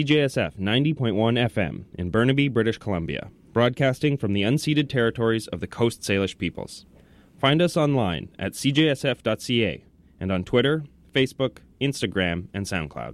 CJSF 90.1 FM in Burnaby, British Columbia, broadcasting from the unceded territories of the Coast Salish peoples. Find us online at cjsf.ca and on Twitter, Facebook, Instagram, and SoundCloud.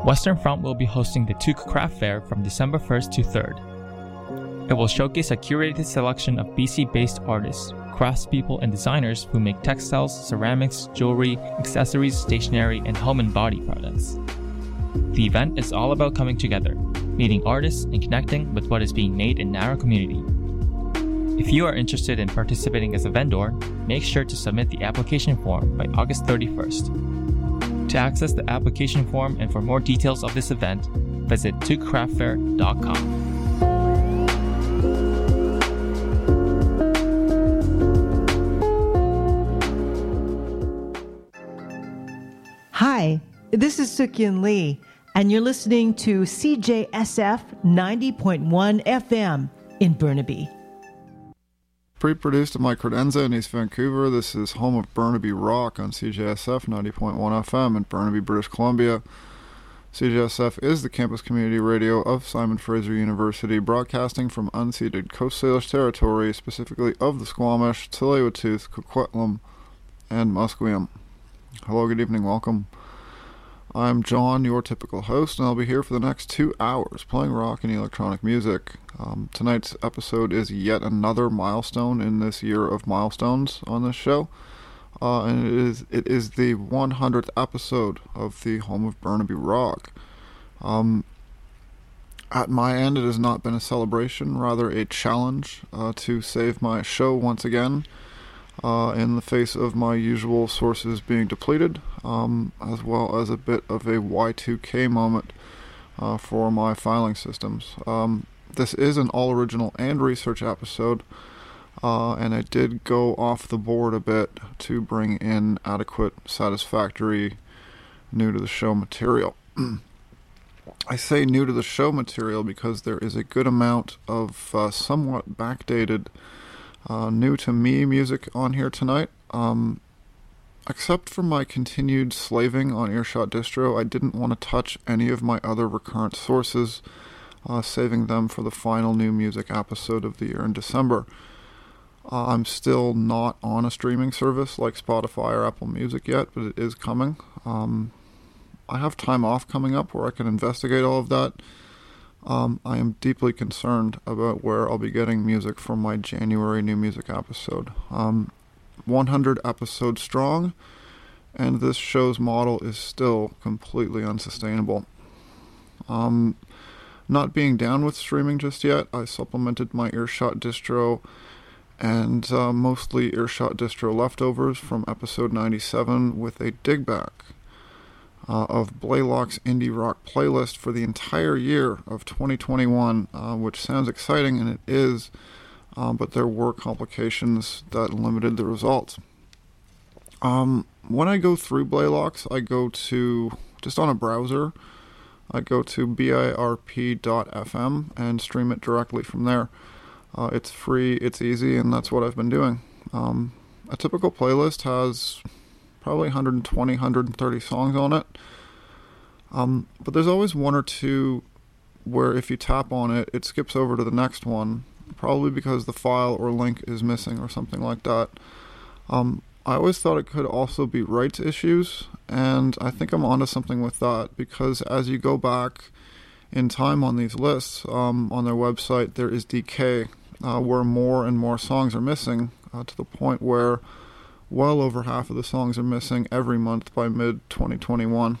Western Front will be hosting the Tuque Craft Fair from December 1st to 3rd. It will showcase a curated selection of BC-based artists, craftspeople, and designers who make textiles, ceramics, jewelry, accessories, stationery, and home and body products. The event is all about coming together, meeting artists, and connecting with what is being made in Nara community. If you are interested in participating as a vendor, make sure to submit the application form by August 31st. To access the application form and for more details of this event, visit tuquecraftfair.com. Hi, this is Suk-Yin Lee, and you're listening to CJSF 90.1 FM in Burnaby. Pre-produced at my credenza in East Vancouver, this is home of Burnaby Rock on CJSF 90.1 FM in Burnaby, British Columbia. CJSF is the campus community radio of Simon Fraser University, broadcasting from unceded Coast Salish territory, specifically of the Squamish, Tsleil-Waututh, Coquitlam, and Musqueam. Hello, good evening, welcome. I'm John, your typical host, and I'll be here for the next 2 hours playing rock and electronic music. Tonight's episode is yet another milestone in this year of milestones on this show, and it is the 100th episode of the home of Burnaby Rock. At my end, it has not been a celebration, rather a challenge to save my show once again. In the face of my usual sources being depleted, as well as a bit of a Y2K moment for my filing systems. This is an all-original and research episode, and I did go off the board a bit to bring in adequate, satisfactory, new-to-the-show material. I say new-to-the-show material because there is a good amount of somewhat backdated new to me music on here tonight. Except for my continued slaving on Earshot Distro, I didn't want to touch any of my other recurrent sources, saving them for the final new music episode of the year in December. I'm still not on a streaming service like Spotify or Apple Music yet, but it is coming. I have time off coming up where I can investigate all of that. I am deeply concerned about where I'll be getting music from my January new music episode. 100 episodes strong, and this show's model is still completely unsustainable. Not being down with streaming just yet, I supplemented my Earshot Distro and mostly Earshot Distro leftovers from episode 97 with a dig back of Blaylock's indie rock playlist for the entire year of 2021, which sounds exciting, and it is, but there were complications that limited the results. When I go through Blaylock's, I go to, just on a browser, I go to birp.fm and stream it directly from there. It's free, it's easy, and that's what I've been doing. A typical playlist has probably 120, 130 songs on it. But there's always one or two where if you tap on it, it skips over to the next one, probably because the file or link is missing or something like that. I always thought it could also be rights issues, and I think I'm onto something with that, because as you go back in time on these lists, on their website, there is decay, where more and more songs are missing, to the point where well over half of the songs are missing every month by mid-2021.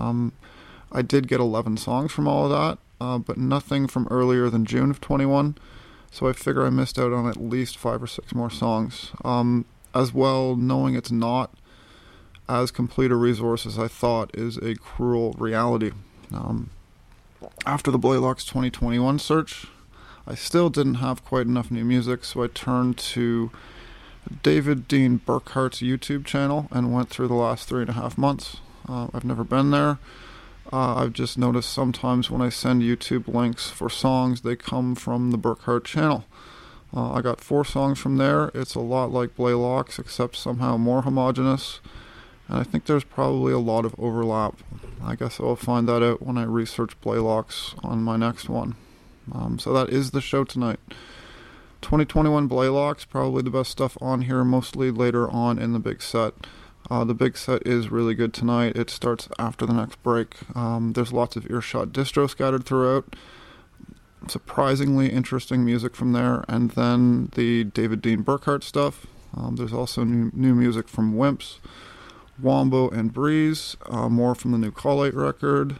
I did get 11 songs from all of that, but nothing from earlier than June of 21, so I figure I missed out on at least 5 or 6 more songs. As well, knowing it's not as complete a resource as I thought is a cruel reality. After the Blaylock's 2021 search, I still didn't have quite enough new music, so I turned to David Dean Burkhart's YouTube channel and went through the last 3.5 months. I've never been there. I've just noticed sometimes when I send YouTube links for songs, they come from the Burkhart channel. I got 4 songs from there. It's a lot like Blaylock's, except somehow more homogeneous, and I think there's probably a lot of overlap. I guess I'll find that out when I research Blaylock's on my next one. So that is the show tonight. 2021 Blaylock's, probably the best stuff on here, mostly later on in the big set. The big set is really good tonight. It starts after the next break. There's lots of Earshot distro scattered throughout. Surprisingly interesting music from there. And then the David Dean Burkhart stuff. There's also new music from Wimps, Wombo, and Breeze. More from the new Collate record,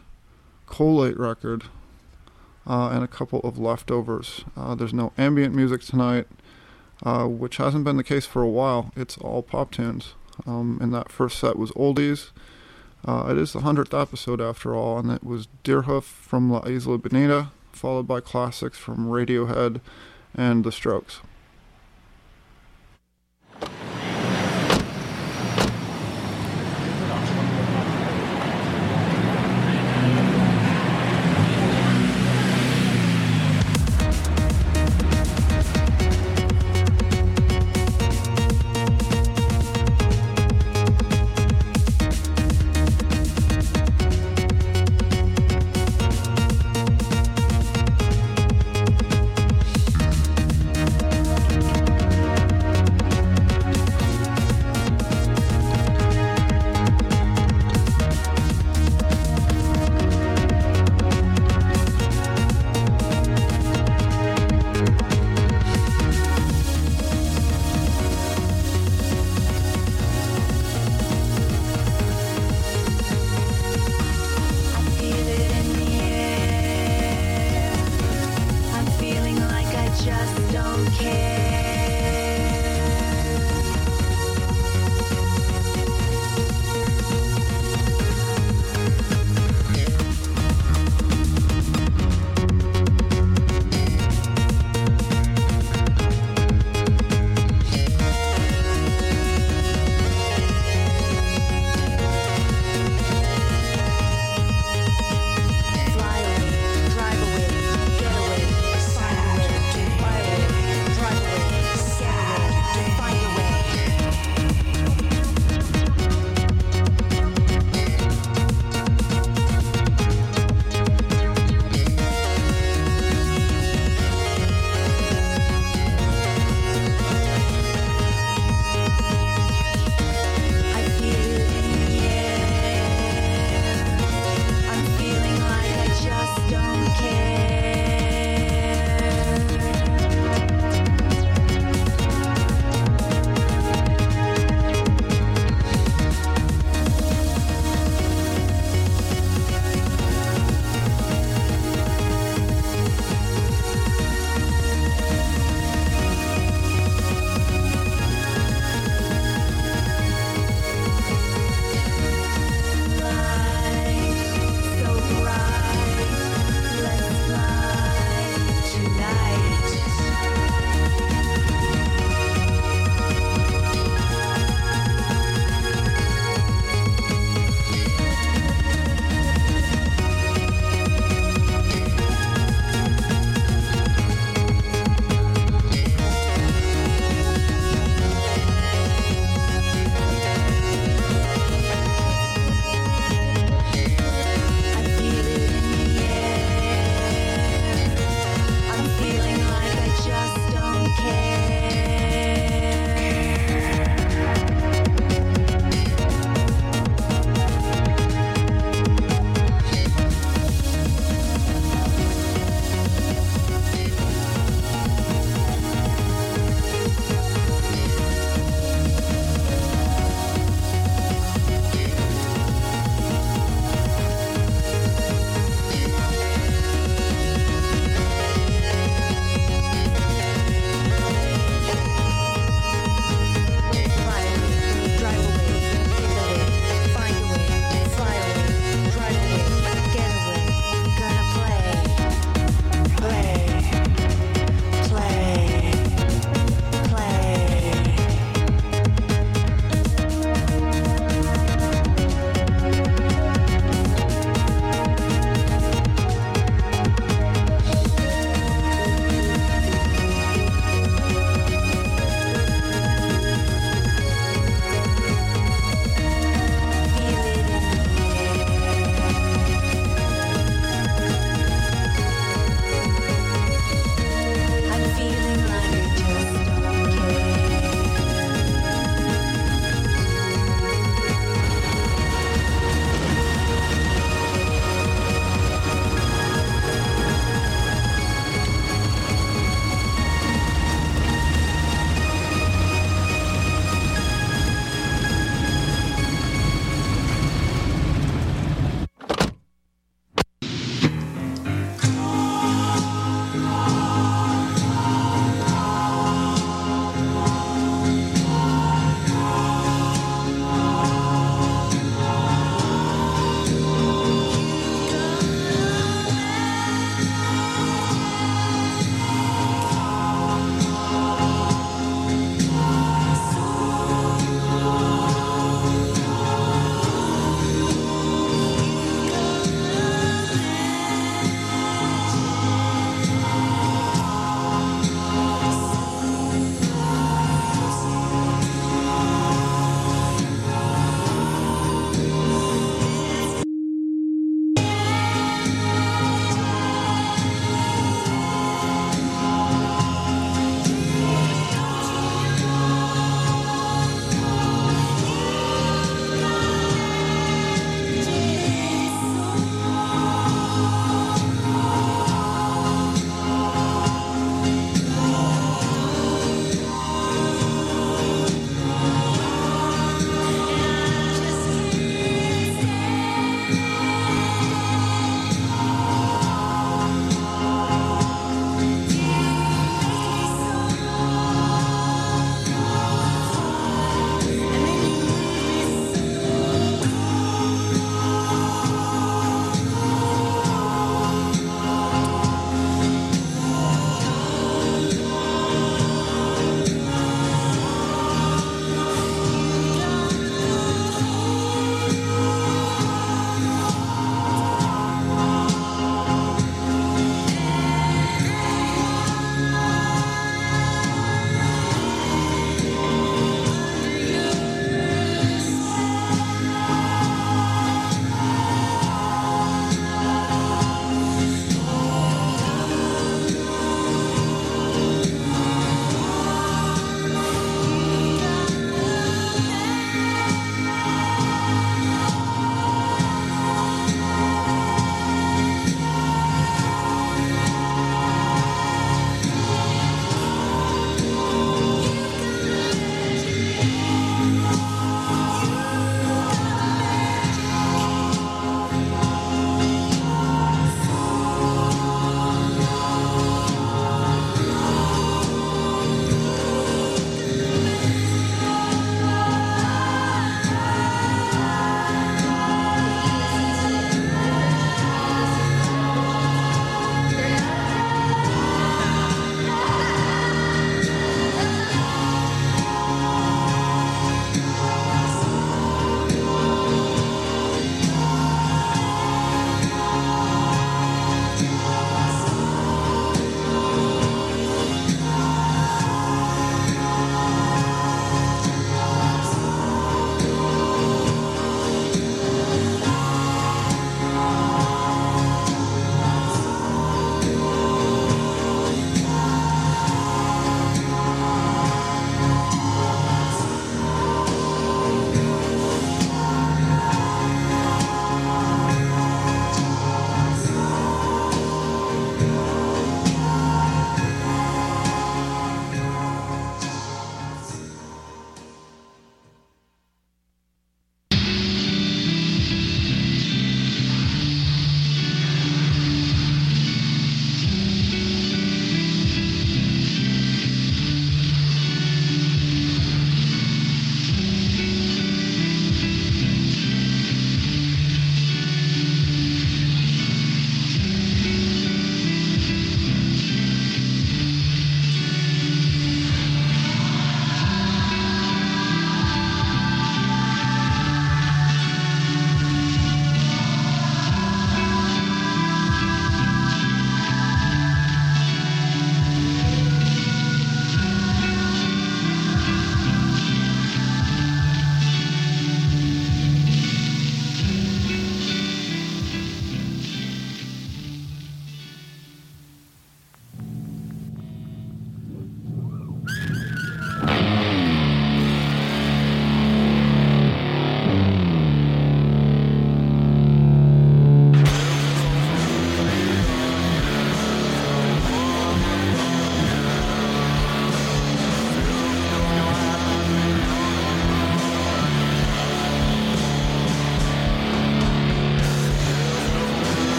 and a couple of leftovers. There's no ambient music tonight, which hasn't been the case for a while. It's all pop tunes. And that first set was oldies. It is the 100th episode after all, and it was Deerhoof from La Isla Bonita, followed by classics from Radiohead and The Strokes.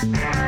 Bye.